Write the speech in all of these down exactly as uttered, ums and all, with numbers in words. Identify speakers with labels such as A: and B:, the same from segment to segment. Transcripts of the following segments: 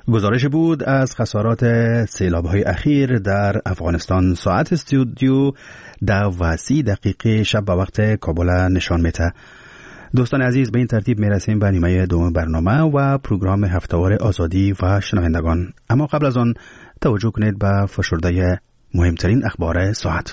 A: گزارش بود از خسارات سیلاب‌های اخیر در افغانستان. ساعت استودیو ده و سی دقیقه شب به وقت کابل نشان میده. دوستان عزیز، به این ترتیب میرسیم به نیمه دوم برنامه و پروگرام هفته‌وار آزادی و شنوندگان. اما قبل از آن توجه کنید به فشرده مهمترین اخبار ساعت.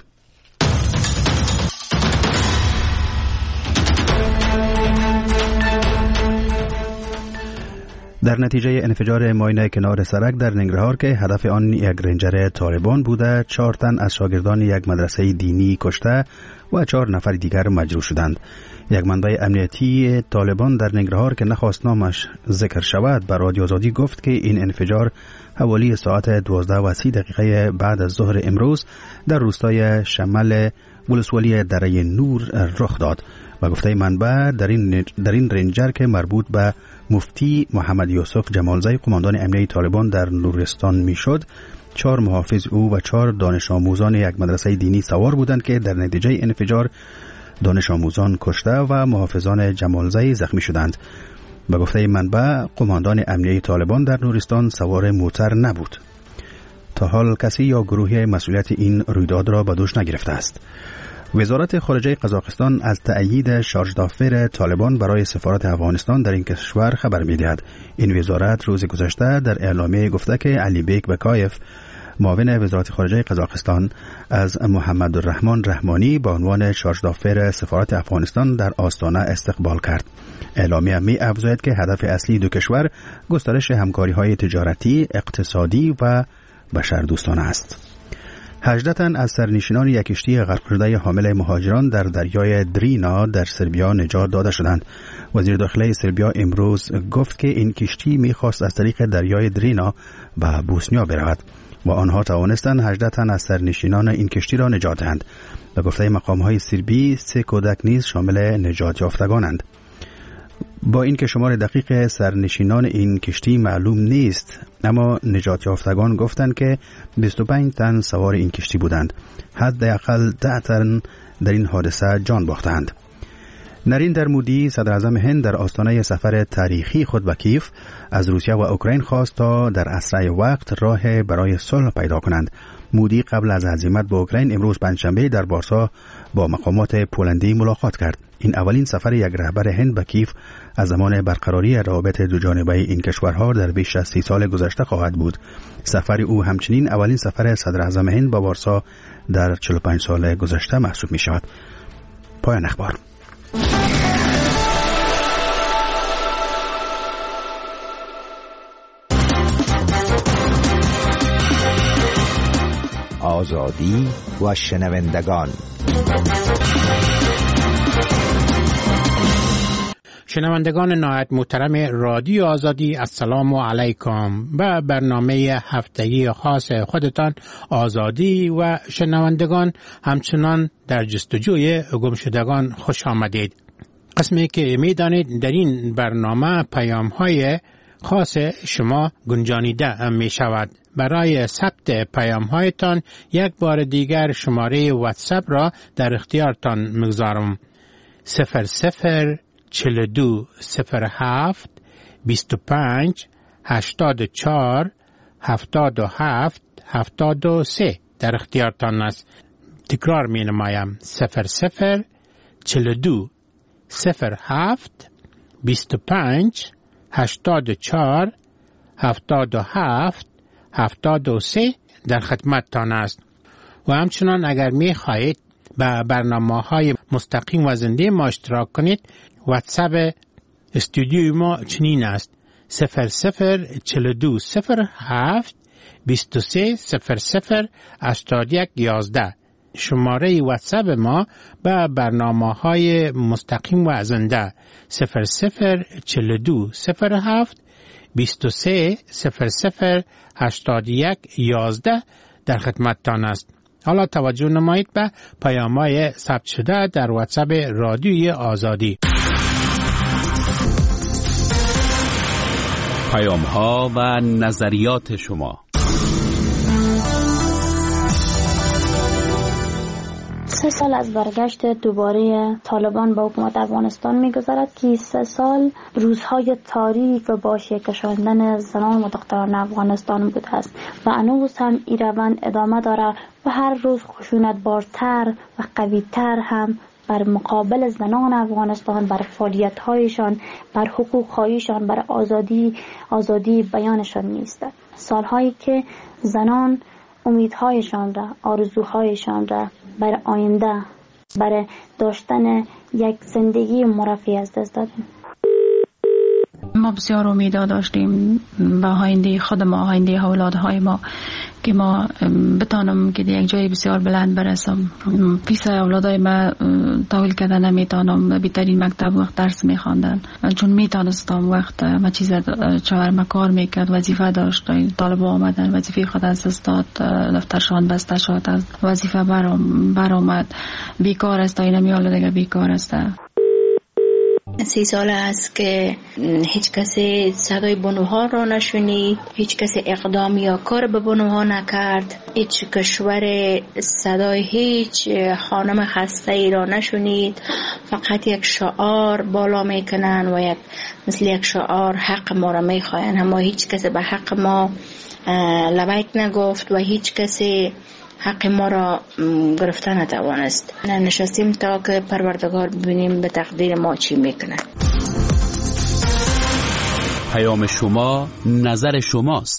A: در نتیجه انفجار ماین کنار سرک در ننگرهار که هدف آن یک رنجر طالبان بوده، چهار تن از شاگردان یک مدرسه دینی کشته و چهار نفر دیگر مجروح شدند. یک منبع امنیتی طالبان در ننگرهار که نخواست نامش ذکر شود به رادیو آزادی گفت که این انفجار حوالی ساعت دوازده و سی دقیقه بعد از ظهر امروز در روستای شمال ولسوالی دره نور رخ داد. و گفته منبع در این در این رنجر که مربوط به مفتی محمد یوسف جمالزی قماندان امنیتی طالبان در نورستان میشد، چهار محافظ او و چهار دانش آموزان یک مدرسه دینی سوار بودند که در نتیجه انفجار دانش آموزان کشته و محافظان جمالزی زخمی شدند. به گفته منبع قماندان امنیتی طالبان در نورستان سوار موتر نبود. تا حال کسی یا گروهی مسئولیت این رویداد را به دوش نگرفته است. وزارت خارجه قزاقستان از تأیید شارژدافر طالبان برای سفارت افغانستان در این کشور خبر می‌دهد. این وزارت روز گذشته در اعلامیه گفته که علی بیک بکایف، معاون وزارت خارجه قزاقستان، از محمد الرحمن رحمانی به عنوان شارژدافر سفارت افغانستان در آستانه استقبال کرد. اعلامیه می افزاید که هدف اصلی دو کشور گسترش همکاری‌های تجارتی، اقتصادی و بشردوستانه است. هجده تن از سرنشینان یک کشتی غرق شده حامل مهاجران در دریای درینا در سربیا نجات داده شدند. وزیر داخلی سربیا امروز گفت که این کشتی می‌خواست از طریق دریای درینا به بوسنیا برود و آنها توانستند هجده تن از سرنشینان این کشتی را نجات دهند. به گفته مقام‌های سربی، سه کودک نیز شامل نجات یافتگانند. با اینکه شمار دقیق سرنشینان این کشتی معلوم نیست، اما نجات یافتگان گفتند که بیست و پنج تن سوار این کشتی بودند. حداقل ده تن در این حادثه جان باختند. نریندر مودی، صدر اعظم هند، در آستانه سفر تاریخی خود به کیف از روسیه و اوکراین خواست تا در اسرع وقت راه برای صلح پیدا کنند. مودی قبل از عزیمت به اوکراین امروز پنجشنبه در وارسا با مقامات پولندی ملاقات کرد. این اولین سفر یک رهبر هند به کیف از زمان برقراری روابط دوجانبه این کشورها در بیش از سی سال گذشته خواهد بود. سفر او همچنین اولین سفر صدر اعظم هند به وارسا در چهل و پنج سال گذشته محسوب می شود. پایان اخبار.
B: آزادی و شنوندگان.
C: شنوندگان نهایت محترم رادیو آزادی، السلام علیکم. به برنامه هفتگی خاص خودتان آزادی و شنوندگان همچنان در جستجوی گمشدگان خوش آمدید. قسمی که میدانید در این برنامه پیام های خاص شما گنجانیده می شود. برای ثبت پیام هایتان یک بار دیگر شماره واتساپ را در اختیارتان میگذارم. صفر صفر چهل دو صفر هفت بیست و پنج هشتاد و چهار هفتاد و هفت هفتاد و سه در اختیارتان است. تکرار می نمایم. صفر صفر چهل دو صفر هفت بیست و پنج هشتاد و چهار هفتاد و هفت هفتاد و سه در خدمتتان است. و همچنان اگر می خواهید به برنامه های مستقیم و زنده ما اشتراک کنید، واتساپ استودیوی ما چنین است: صفر صفر چهل دو صفر هفت بیست و سه صفر صفر هشتاد و یک یازده. شماره واتساپ ما به برنامه های مستقیم و زنده صفر صفر چهل دو صفر هفت بیست و سه صفر صفر هشتاد و یک یازده در خدمتتان است. حالا توجه نمایید به پیام‌های ثبت شده در واتساپ رادیوی آزادی.
D: پیام‌ها و نظریات شما.
E: سه سال از برگشت دوباره طالبان به حکومت افغانستان می‌گذرد که سه سال روزهای تاریک و باشیه کشاندن زنان و دختران افغانستان بوده است و هنوز هم این روند ادامه داره و هر روز خشونت بارتر و قوی‌تر هم بر مقابل زنان افغانستان، بر فعالیت‌هایشان، بر حقوق‌هایشان، بر آزادی آزادی بیانشان می‌ایستد. سال‌هایی که زنان امیدهایشان را، آرزوهایشان را برای آینده، برای داشتن یک زندگی مرفه از دست دادیم.
F: ما بسیار امیدها داشتیم به آینده خود ما، آینده اولادهای ما، که ما بتانم که یک جای بسیار بلند برسم. پیش اولادای ما تحویل کردن نمیتونم، بهترین مکتب وقت درس میخواندن، چون میتونستم وقت ما چیز چهار ما کار میکرد، وظیفه داشت، طالبا آمدن وظیفه خود از دست داد، دفترشان بسته شد، از وظیفه برام برآمد، بیکار است، اینا میاله دیگه بیکار است.
G: سی سال است که هیچ کسی صدای بانوها را نشنید، هیچ کسی اقدام یا کار به بانوها نکرد، هیچ کشور صدای هیچ خانم خسته ای را نشنید. فقط یک شعار بالا میکنن و یک مثل یک شعار حق ما را میخواین، اما هیچ کسی به حق ما لبیک نگفت و هیچ کسی حق ما را گرفته نتوانست. نشستیم تا که پروردگار ببینیم به تقدیر ما چی میکنه.
D: پیام شما، نظر شماست.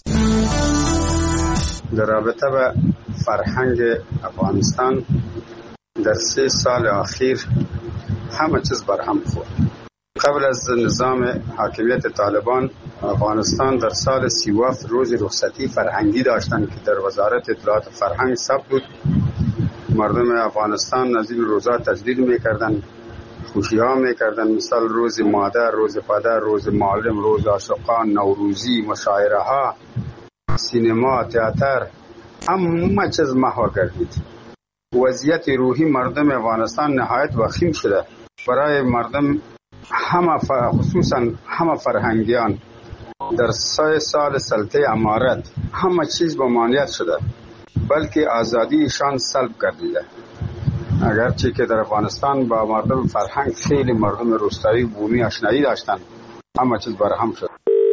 H: در رابطه به فرهنگ افغانستان در سه سال اخیر همه چیز برهم خورد. قبل از نظام حاکمیت طالبان، افغانستان در سال سی و هفت روز رخصتی فرهنگی داشتند که در وزارت اطلاعات فرهنگ ثبت بود. مردم افغانستان از این روزا تجلیل میکردن، خوشی ها میکردن، مثل روز مادر، روز پدر، روز معلم، روز عاشقان، نوروزی، مشاعره ها، سینما، تئاتر، همه چیز محو گردید. وضعیت روحی مردم افغانستان نهایت وخیم شده. برای مردم همه خصوصا همه فرهنگیان در سه سال سلطه امارت همه چیز با مانعیت شده، بلکه آزادیشان سلب گردیده. اگرچه که در افغانستان با مردم فرهنگ خیلی مردم روستایی بومی آشنایی داشتند، همه چیز برهم شد.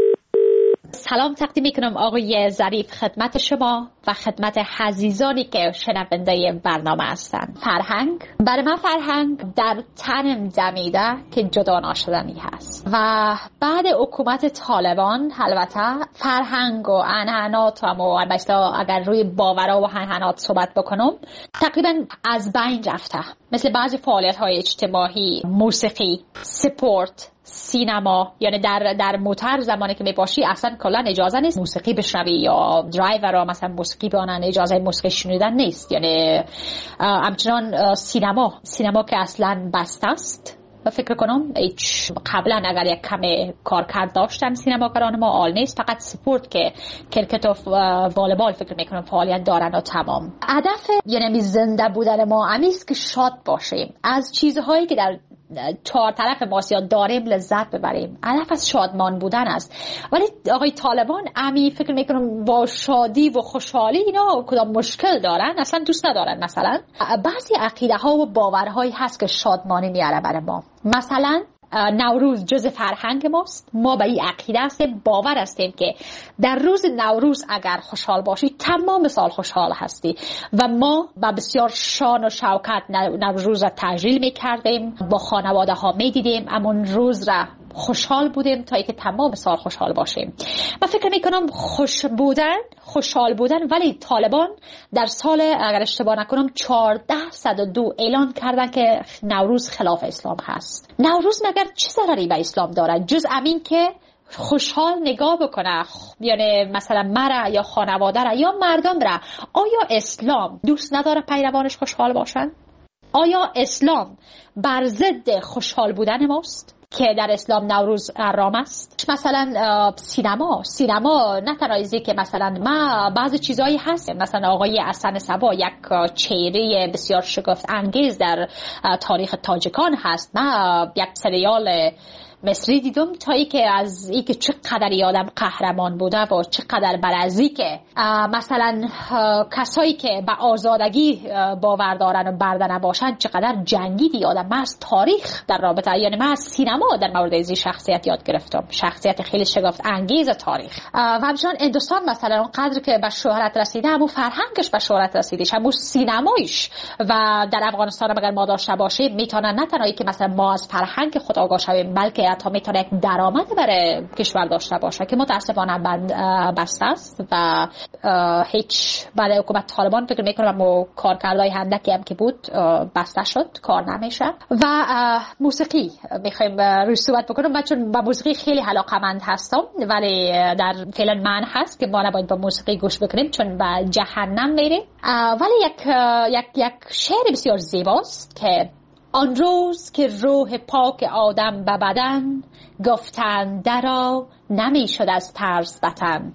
I: سلام تقدیم میکنم آقای ظریف خدمت شما و خدمت عزیزانی که شنونده برنامه هستند. فرهنگ برای من فرهنگ در تنم دمیده که جدا ناشدنی هست و بعد حکومت طالبان البته فرهنگ و عنعنات و البته اگر روی باورها و عنعنات صحبت بکنم تقریبا از بین رفته. مثل بعضی فعالیت های اجتماعی، موسیقی، سپورت، سینما، یعنی در در موتر زمانی که میباشی اصلا کلا اجازه نیست موسیقی بشنوی یا درایورها مثلا موسیقی بانن، اجازه موسیقی شنیدن نیست. یعنی همچنان سینما سینما که اصلا بسته است و فکر کنم هیچ قبلا اگر یک کم کارکرد داشتن سینماگران ما آل نیست، فقط سپورت که کرکت و والیبال فکر میکنم فعالیت دارن و تمام. هدف یعنی زنده بودن ما همیست که شاد باشیم، از چیزهایی که در چهار طرف ماسیا داریم لذت ببریم. هدف از شادمان بودن است. ولی آقای طالبان امی فکر میکنم با شادی و خوشحالی اینا کدام مشکل دارن، اصلا دوست ندارن. مثلا بعضی عقیده ها و باورهایی هست که شادمانی میاره برای ما. مثلا نوروز جز فرهنگ ماست، ما به این عقیده هستیم، باور هستیم که در روز نوروز اگر خوشحال باشی تمام سال خوشحال هستی و ما با بسیار شان و شوکت نوروز را تجلیل میکردیم، با خانواده ها میدیدیم، امون روز را خوشحال بودیم تا اینکه تمام سال خوشحال باشیم. من فکر میکنم خوش بودن، خوشحال بودن، ولی طالبان در سال اگر اشتباه نکنم چهارده صد و دو اعلان کردن که نوروز خلاف اسلام هست. نوروز مگر چه ضرری به اسلام داره جز امین که خوشحال نگاه بکنه، یعنی مثلا مرا یا خانواده را یا مردم را. آیا اسلام دوست نداره پیروانش خوشحال باشن؟ آیا اسلام بر ضد خوشحال بودن ماست که در اسلام نوروز حرام است؟ مثلا سینما سینما نه تنها که مثلا ما بعضی چیزایی هست، مثلا آقای حسن صبا یک چهره بسیار شگفت انگیز در تاریخ تاجیکان هست. ما یک سریال مصری دیدم تا ای که از ای که چقدر آدم قهرمان بوده و چقدر بر از ای که مثلا کسایی که به آزادگی باور دارن و برده نباشن چقدر جنگیدی آدم. من از تاریخ در رابطه، یعنی من از سینما در مورد این شخصیت یاد گرفتم، شخصیت خیلی شگفت انگیز تاریخ. و همچنان هندوستان مثلا اونقدر که به شهرت رسیده، همون فرهنگش به شهرت رسیده، همون سینمایش. و در افغانستان اگر ما داشته باشیم میتونن نه تنهایی که مثلا ما از فرهنگ خود آگاه شویم، بلکه حتی میتونه یک درآمد برای کشور داشته باشه که متاسفانه بسته است و هیچ بعد حکومت طالبان فکر میکنم و کارکردهای هندکی هم که بود بسته شد، کار نمیشه. و موسیقی میخوایم روی صحبت بکنم. من چون با موسیقی خیلی علاقه‌مند هستم، ولی در فعلا من هست که ما نباید با موسیقی گوش بکنیم چون به جهنم میریم. ولی یک یک یک شعر بسیار زیباست که آن روز که روح پاک آدم به بدن، گفتن درا نمی شد از ترس وطن.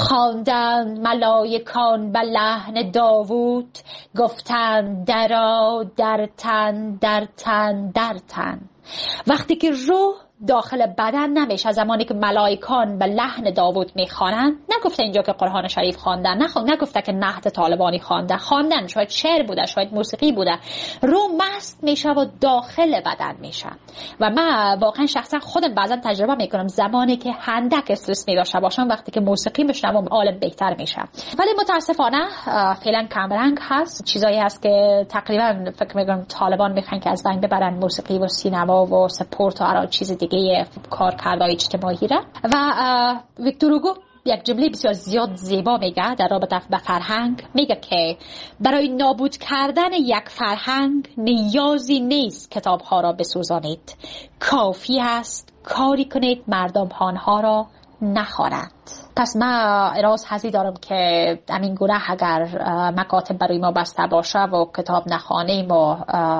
I: خواندن ملائکان به لحن داوود، گفتن درا در تن در تن در تن. وقتی که روح داخل بدن نمیشه، زمانی که ملائکان به لحن داوود میخوانن، نگفته اینجا که قرآن شریف خواندن، نه نگفته که نهت طالبانی خوانده، خواندن شاید شعر بوده، شاید موسیقی بوده، روح مست میشه و داخل بدن میشه. و من واقعا شخصا خودم بعضا تجربه میکنم زمانی که هندک استرس میداشته باشم، وقتی که موسیقی میشنوم حالم بهتر میشه. ولی متاسفانه فعلا کمرنگ هست، چیزایی هست که تقریبا فکر میکنم طالبان میخوان که از بین ببرن موسیقی و سینما و سپورت و هر چیز دیگه کارکردهای اجتماعی را. و ویکتور هوگو یک جمله بسیار زیاد زیبا میگه در رابطه با فرهنگ، میگه که برای نابود کردن یک فرهنگ نیازی نیست کتابها را بسوزانید، کافی است کاری کنید مردم آنها را نخوانند. پس من اراز حضی دارم که همین گونه اگر مکاتب برای ما بسته باشه و کتاب نخوانیم و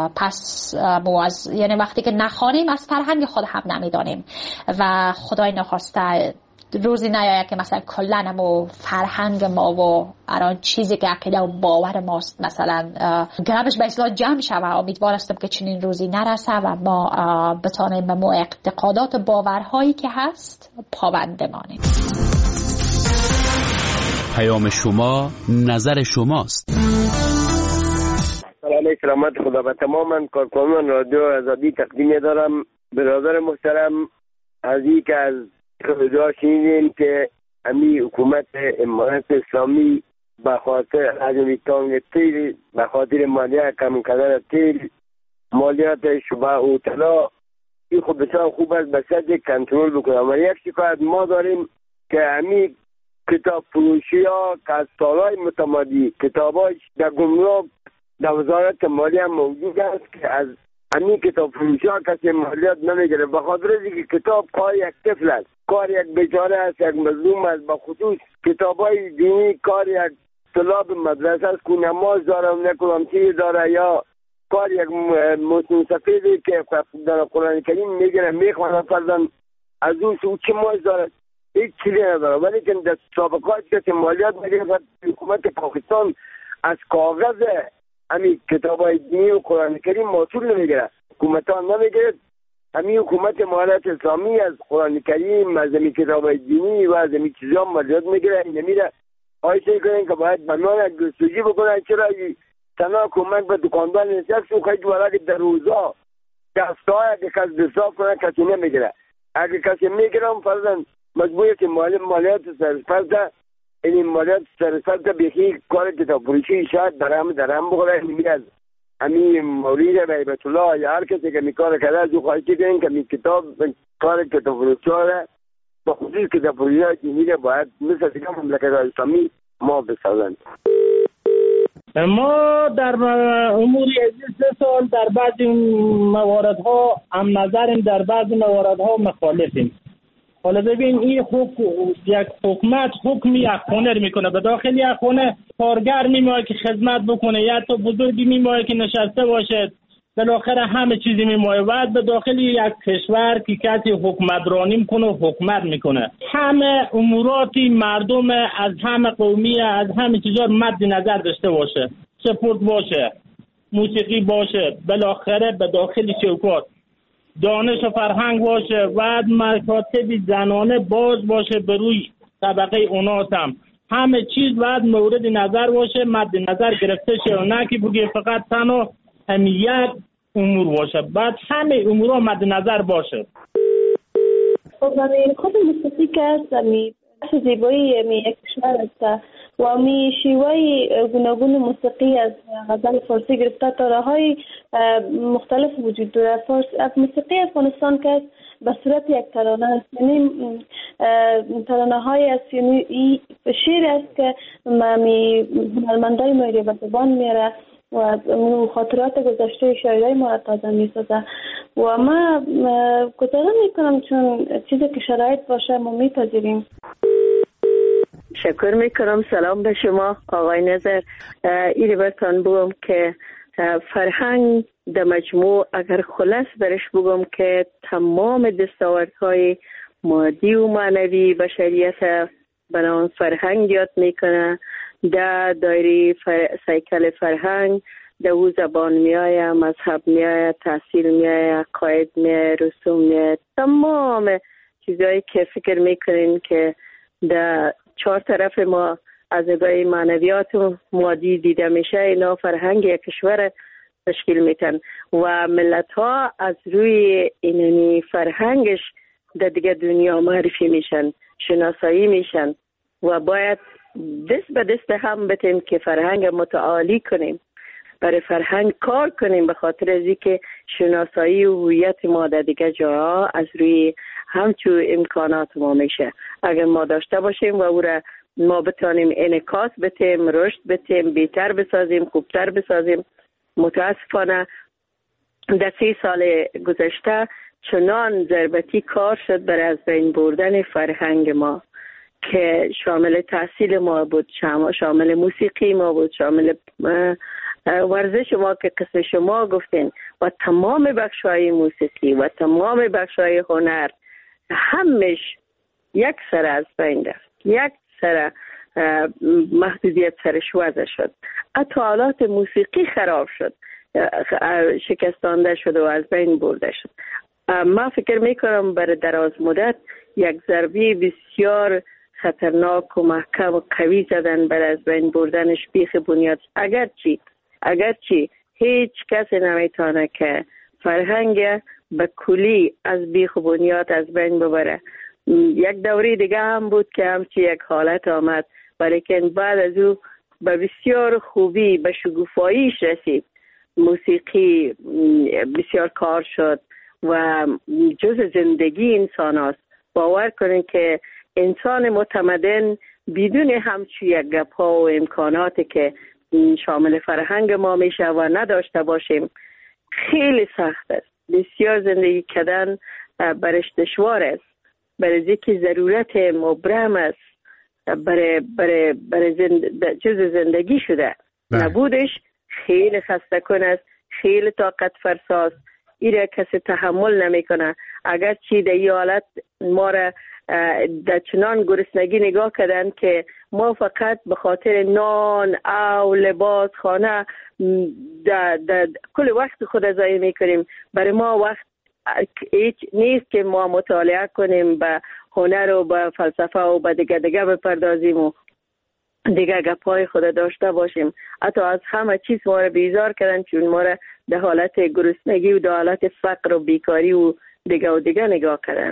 I: پس موز... یعنی وقتی که نخوانیم از فرهنگ خود هم نمیدانیم و خدای نخواسته روزی نیاید که مثلا کلن و فرهنگ ما و الان چیزی که عقیده و باور ماست مثلا گرمش به اصلاح جمع شود. امیدوار هستم که چنین روزی نرسه و ما بتانیم به ما اعتقادات و باورهایی که هست پابند بمانیم.
D: پیام شما نظر شماست.
J: سلام سلامت خدا به تمام کارکنان رادیو آزادی تقدیم دارم. برادر محترم از این که از خدا شنیدیم که امی حکومت امارت اسلامی به خاطر حجم تانگ تیل، به خاطر مالیات کم کردن تیل، مالیات شبه و طلا، این خود بسیار خوب است به سطح کنترل بکنم. و یک شکایت ما داریم که امی کتاب فروشی ها که از سالهای متمادی کتاباش در گمرک در وزارت مالیه موجود است که از همین کتاب فروشی ها کسی مالیات نمیگیره، به خاطر اینکه کتاب کار یک طفل است، کار یک بیچاره است، یک مظلوم است. به خصوص کتاب های دینی کار یک طلاب مدرسه است که نماز داره و نکنم چیز داره، یا کار یک مسلم سفیدی که در قرآن کریم میگیره میخوانه فرزن از اون سو چه ماز داره، هیچ چیزی نداره. ولی که در سابقات کسی مالیات میگیره، حکومت پاکستان از کاغذ همین کتاب های دینی و قرآن کریم محصول نمیگیره، حکومت ها نمیگیره. همین حکومت امارت اسلامی از قرآن کریم، از همین کتاب های دینی و از همین چیزا مالیات میگیره. این نمیره آیشه کنین که باید بنان جستجو بکنن چرا تنها کمک به دکاندار نیست. یک سو خیلی دواره که در روزا دسته های اگه کس بصاف کنن کسی نمیگیره، اگه کسی میگیرم فرزن مجبوری که مالیات سرسپرده، این مالیات سرسپرده بخی کار کتاب فروشی شاید درهم درهم بخوره. نمیره از همین مورید بیبت الله یا هر کسی که می کار کرده از او خواهی کنین که می کتاب کار کتاب فروشی ها با خصوص کتاب فروشی ها دینی باید مثل دیگه مملکت اسلامی ما بسازند.
K: ما در امور سه سال در بعضی مواردها هم نظریم، در بعضی مواردها مخالفیم. حالا ببین این حکم یک حکومت حکم یک خانه میکنه، به داخل یک خانه کارگر میمونه که خدمت بکنه یا تو بزرگی میمونه که نشسته باشه، بالاخره همه چیزی میمونه. بعد به داخل یک کشور که کسی حکمرانی میکنه و حکومت میکنه، همه اموراتی مردم از همه قومی از همه چیزا مد نظر داشته باشه، سپورت باشه، موسیقی باشه، بالاخره به داخل چوکات دانش و فرهنگ باشه، بعد مکاتب زنانه باز باشه به روی طبقه اوناس هم همه چیز باید مورد نظر باشه، مد نظر گرفته شه و نه که بگه فقط تنها همین یک امور باشه، بعد همه امورها مد نظر باشه.
L: خب همین خود موسیقی که هست می زیبایی می یک کشور است و می شیوه گوناگون موسیقی از غزل فارسی گرفته تا راههای مختلف وجود داره. موسیقی افغانستان که به صورت یک ترانه است، یعنی ترانه های است، یعنی شعر است که می هنرمندای ما رو به زبان میاره و خاطرات گذشته شاعرای ما را تازه میسازه و ما گزارش میکنم چون چیزی که شرایط باشه ما میپذیریم.
M: شکر میکنم. سلام به شما آقای نظر. ایره برتان بگم که فرهنگ در مجموع اگر خلاص برش بگم که تمام دستاوردهای مادی و معنوی بشریت بنابراین فرهنگ یاد میکنه. در دایره فر... سیکل فرهنگ در او زبان میآید، مذهب میآید، تحصیل میآید، قاعد میآید، رسوم میآید، تمام چیزایی که فکر میکنین که در چهار طرف ما از نگاه معنویات و مادی دیده میشه، اینا فرهنگ یک کشور تشکیل میتن و ملت ها از روی اینمی فرهنگش در دیگه دنیا معرفی میشن، شناسایی میشن و باید دست به دست هم بتیم که فرهنگ متعالی کنیم، برای فرهنگ کار کنیم، به خاطر از اینکه شناسایی و هویت ما در دیگه جاها از روی همچون امکانات ما میشه. اگر ما داشته باشیم و او را ما بتانیم انعکاس بتیم، رشد بتیم، بهتر بسازیم، خوبتر بسازیم. متاسفانه در سی سال گذشته چنان ضربتی کار شد برای از بین بردن فرهنگ ما که شامل تحصیل ما بود، شامل موسیقی ما بود، شامل ورزش ما که قسم شما گفتین و تمام بخش‌های موسیقی و تمام بخش‌های هنر همش یک سر از بین رفت، یک سر محدودیت سرش وضع شد. حتی آلات موسیقی خراب شد، شکستانده شد و از بین برده شد. من فکر میکنم برای دراز مدت یک ضربه بسیار خطرناک و محکم و قوی زدن برای از بین بردنش بیخ بنیاد. اگرچی اگرچی هیچ کسی نمیتونه که فرهنگ به کلی از بیخ بنیاد از بین ببره. یک دوره دیگه هم بود که همچی یک حالت آمد، ولیکن بعد از او به بسیار خوبی به شگوفاییش رسید. موسیقی بسیار کار شد و جز زندگی انسان است. باور کنید که انسان متمدن بدون همچی یک گپ ها و امکاناتی که شامل فرهنگ ما میشه و نداشته باشیم خیلی سخت است. بسیار زندگی کردن برش دشوار است، برای اینکه ضرورت مبرم است، برای برای برای زند... جز زندگی شده. بله. نبودش خیلی خسته کن است، خیلی طاقت فرساست. ایره کسی تحمل نمیکنه. اگر چی در این حالت ما را در چنان گرسنگی نگاه کردن که ما فقط به خاطر نان او لباس خانه در, در کل وقت خود ضایع میکنیم. برای ما وقت هیچ نیست که ما مطالعه کنیم، به هنر و به فلسفه و به دیگه دیگه بپردازیم و دیگه گپای خود داشته باشیم. حتی از همه چیز ما را بیزار کردن، چون ما را در حالت گرسنگی و در حالت فقر و بیکاری و دیگه و دیگه نگاه کردن.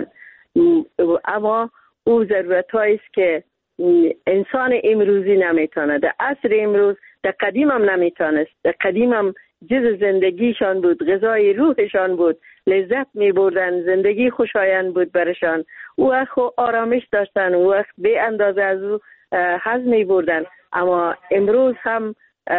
M: اما او ضرورت هاییست که انسان امروزی نمیتونه. در عصر امروز، در قدیم هم نمیتونست. در قدیم هم جز زندگیشان بود، غذای روحشان بود، لذت می بردن، زندگی خوشایند بود برشان. او وقت آرامش داشتن، او وقت به اندازه از او حظ می بردن. اما امروز هم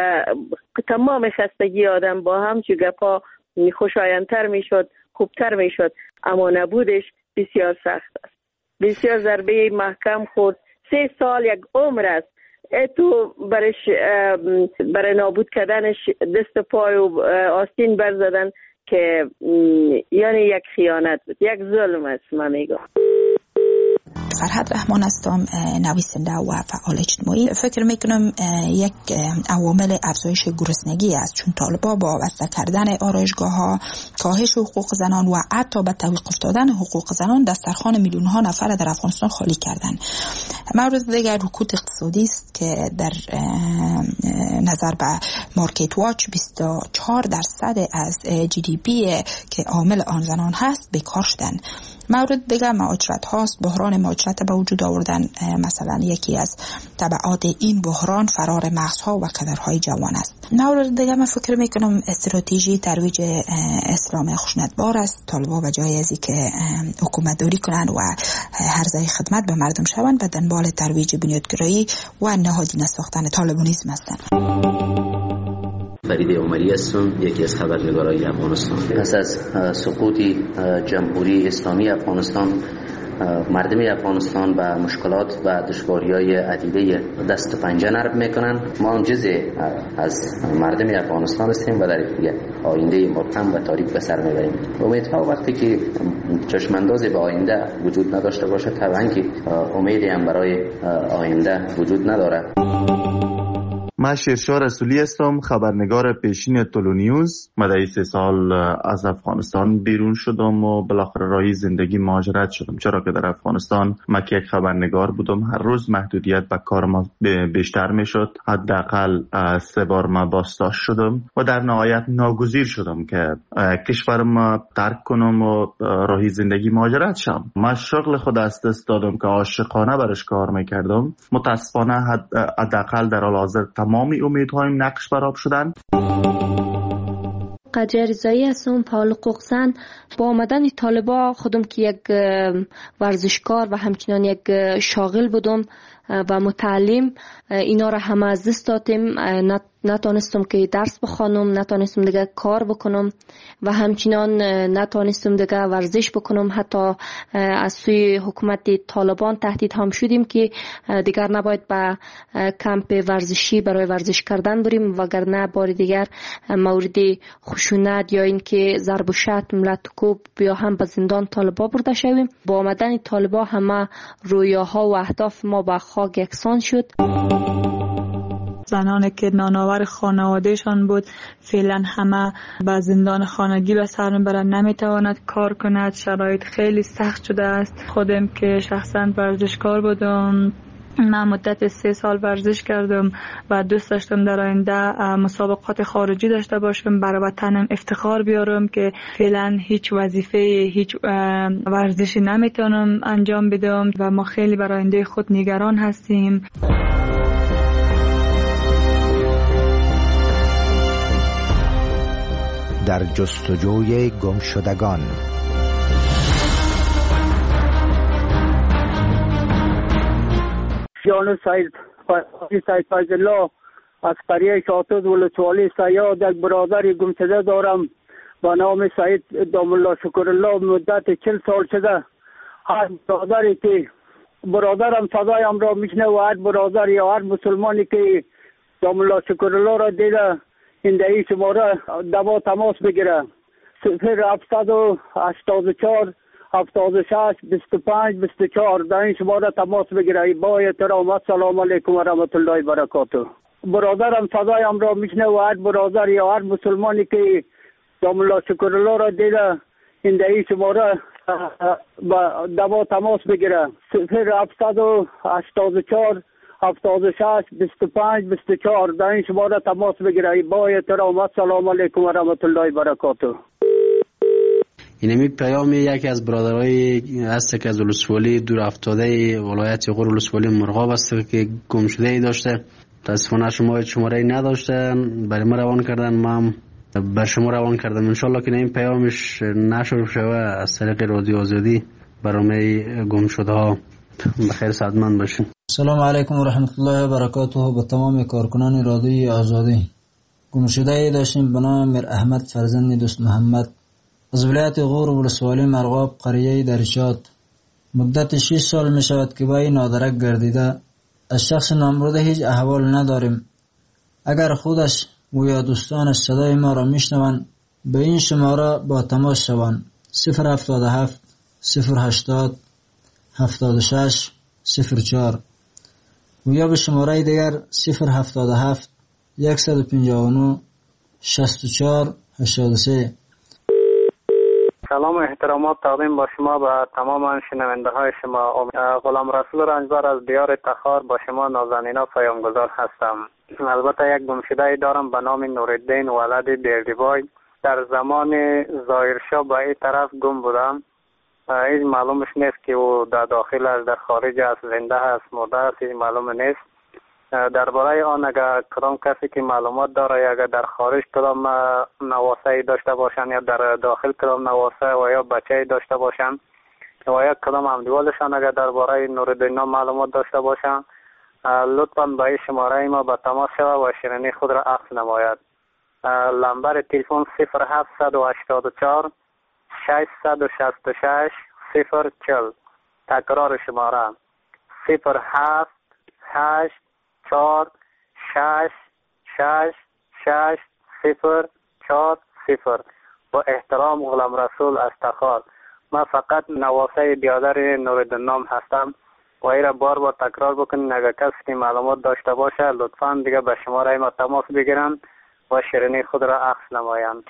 M: تمام خستگی آدم با هم چو گپا خوشایندتر می شد، خوبتر می شد، اما نبودش بسیار سخت است. بسیار ضربه محکم خورد. سه سال یک عمر است. تو برش برای نابود کردنش دست پای و آستین برزدن که یعنی یک خیانت بود، یک ظلم است. من میگم
N: فرهاد رحمان هستم، نویسنده و فعال اجتماعی. فکر میکنم یک عوامل افزایش گرسنگی است، چون طالبا با بسته کردن آرایشگاه ها، کاهش حقوق زنان و حتی به توقف افتادن حقوق زنان دسترخوان میلیون ها نفر در افغانستان خالی کردن. مورد دیگر رکود اقتصادی است که در نظر به مارکت واچ بیست و چهار درصد از جی دی پی که عامل آن زنان هست بیکار شدن. مورد دیگر مهاجرت هاست. بحران مهاجرت به وجود آوردن مثلا یکی از تبعات این بحران فرار مغزها و کدرهای جوان است. مورد دیگر من فکر میکنم استراتژی ترویج اسلام خشونتبار است. طالبا به جای از اینکه حکومت داری کنند و هرزه خدمت به مردم شوند و دنبال ترویج بنیادگرایی و نهادینه ساختن طالبانیسم هستند.
O: فرید عمری هستم، یکی از خبرنگارای افغانستان. پس از سقوط جمهوری اسلامی افغانستان، مردم افغانستان به مشکلات و دشواری‌های عدیده دست و پنجه نرم میکنن. ما هم جزء از مردم افغانستان هستیم و در آینده مبهم و تاریک به سر میبریم. امیدها وقتی که چشمانداز به آینده وجود نداشته باشه، طبعا که امیدی هم برای آینده وجود نداره.
P: من شیرشاه رسولی هستم، خبرنگار پیشین تولو نیوز. من در سه سال از افغانستان بیرون شدم و بالاخره راهی زندگی مهاجرت شدم، چرا که در افغانستان من که یک خبرنگار بودم، هر روز محدودیت به کار ما بیشتر می شد. حداقل سه بار من بازداشت شدم و در نهایت ناگزیر شدم که کشورم ترک کنم و راهی زندگی مهاجرت شم. من شغل خود از دست دادم که عاشقانه برش کار میکردم. متاسفانه حداقل در حال حاضر تمامی امیدهایم نقش برآب شدن.
Q: قدر رضایی هستم، فعال حقوق زن. با آمدن طالبا خودم که یک ورزشکار و همچنان یک شاغل بودم و متعلم، اینا را همه از دست دادیم. نتونستم که درس بخوانم، نتونستم دیگه کار بکنم و همچنان نتونستم دیگه ورزش بکنم. حتی از سوی حکومت طالبان تهدید هم شدیم که دیگر نباید به کمپ ورزشی برای ورزش کردن بریم، وگرنه بار دیگر مورد خشونت یا اینکه ضرب و شتم، ملت کوب یا هم به زندان طالبا برده شویم. با آمدن طالبا همه رویاها و اهداف ما به خاک یکسان شد.
R: زنانی که نانآور خانوادهشان بود فعلا همه به زندان خانگی به سر میبرند، نمیتواند کار کند. شرایط خیلی سخت شده است. خودم که شخصا ورزشکار بودم، من مدت سه سال ورزش کردم و دوست داشتم در آینده مسابقات خارجی داشته باشم، برای وطنم افتخار بیارم که فعلا هیچ وظیفه هیچ ورزشی نمیتونم انجام بدم و ما خیلی برای آینده خود نگران هستیم.
B: در جستجوی گمشدگان.
S: جان سید سید فیض الله از قریه شاطد ولسوالی سیاد، یک برادر گمشده دارم با نام سید دام الله شکر الله. مدت چل سال شده هر برادری که برادرم صدایم را میشنه و هر برادر یا هر مسلمانی که دام الله شکر الله را دیده این دهی شماره دوا تماس بگیره. صفر هفتصد و هشتاد و چهار هفتاد و شش بیست و پنج بیست و چهار در این شماره تماس بگیره. با احترام السلام علیکم و رحمت الله و برکاته. برادرم صدایم را میشنه و هر برادر یا هر مسلمانی که دام الله شکر الله را دیده این دهی شماره دوا تماس بگیره. صفر هفتصد و هشتاد و چهار هفتاد و شش بیست و پنج بیست و چهار در این شماره تماس بگیره. با احترام السلام علیکم و رحمت الله و برکاته.
T: اینمی پیام یکی از برادرای هست که از ولسوالی دور افتاده ولایت غور ولسوالی مرغاب است که گم شده ای داشته. متاسفانه شما شماره نداشته، برای ما روان کردن، ما بر شما روان کردم. ان شاء الله که این پیامش نشر شوه از طریق رادیو آزادی برای گم شده ها. بخیر سعادتمند باشین.
U: سلام علیکم و رحمت الله و برکاته. به تمام کارکنان رادیوی آزادی. گمشده ای داشتیم به نام میر احمد فرزند دوست محمد از ولایت غور ولسوالی مرغاب قریه درشاد. مدت شش سال می شود که با این نادرک گردیده. از شخص نامبرده هیچ احوال نداریم. اگر خودش و یا دوستانش صدای ما را می شنوند به این شماره با تماس شوند. صفر هفتاد و هفت صفر هشتاد هفتاد و شش صفر چهار و یا به شماره دیگر صفر هفتاد و هفت صد و پنجاه و نه شصت و چهار هشتاد و سه.
A: سلام و احترامات تقدیم با شما و تمام شنونده های شما. غلام رسول رنجبر از دیار تخار با شما نازنینا پیامگذار هستم. البته یک گمشده دارم به نام نورالدین ولد بیردیبای. در زمان ظاهرشاه به این طرف گم بودم. هیچ معلومش نیست که او در داخل است، در خارج است، زنده است، مرده است، هیچ معلوم نیست. درباره آن اگر کدام کسی که معلومات داره یا اگر در خارج کدام نواسه داشته باشن یا در داخل کدام نواسه و یا بچه داشته باشن و یا کدام همدیوالشان اگر درباره نورالدین معلومات داشته باشن لطفاً به این شماره ما به تماس شود و شیرینی خود را عکس نماید. لمبر تلفن صفر هفت هشت چهار ششصد و شصت و شش صفر چهل. تکرار شماره صفر هفت هشت چهار شش شش شش صفر چهار صفر. با احترام غلام رسول از تخار. من فقط نواسه بیادر نورالدین نام هستم و ایره بار بار تکرار بکنین. اگر کسی که معلومات داشته باشه لطفاً دیگه به شماره ما تماس بگیرن و شیرینی خود را عکس نمایند.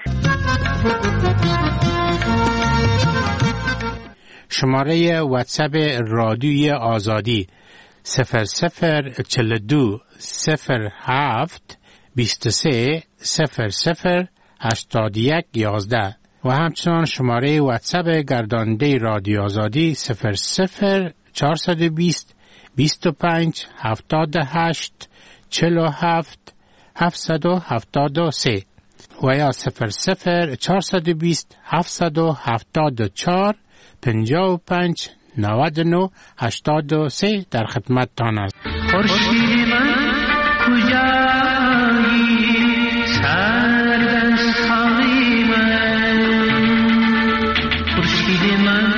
C: شماره واتساپ رادیوی آزادی صفر صفر چل دو صفر هفت بیست و سه صفر صفر هشتاد و یک یازده و همچنان شماره واتساپ گرداننده رادیو آزادی صفر صفر چهارصد و بیست بیست و پنج هفتاد و هشت چهل و هفت هفتصد و هفتاد و سه و یا صفر صفر چهارصد و بیست هفتصد و هفتاد و چهار پنجاه و پنج نود و نه هشتاد و سه در خدمت تان است.
V: خورشید من کجایی سردستانی من، خورشید من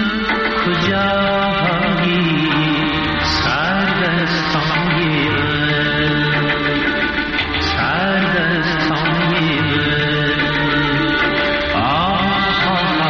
V: کجایی سردستانی من، سردستانی من. آه آه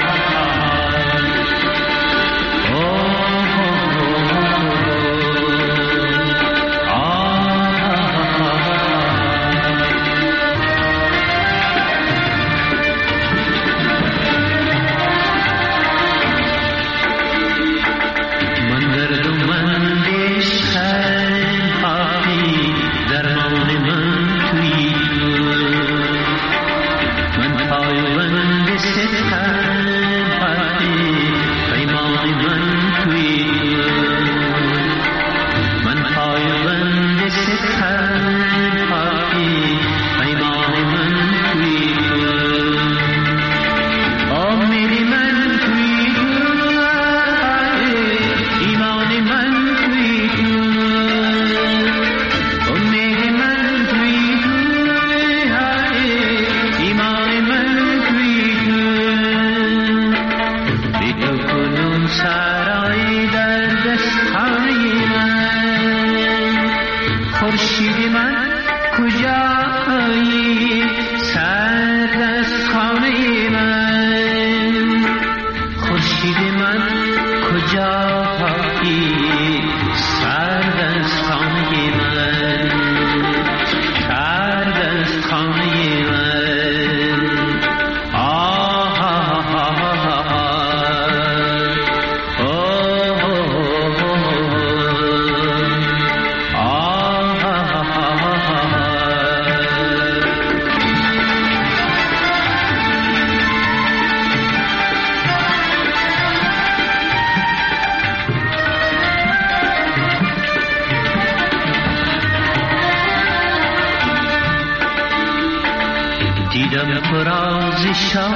V: دیدم فراز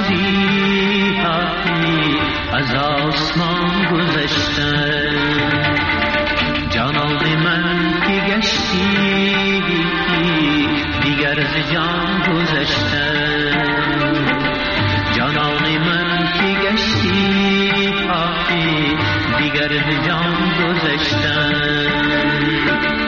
V: شادی هایی از آسمان گذشتن، جانان من که گشتی دیگر ز جان گذشتن، جانان من که گشتی هایی دیگر ز جان گذشتن.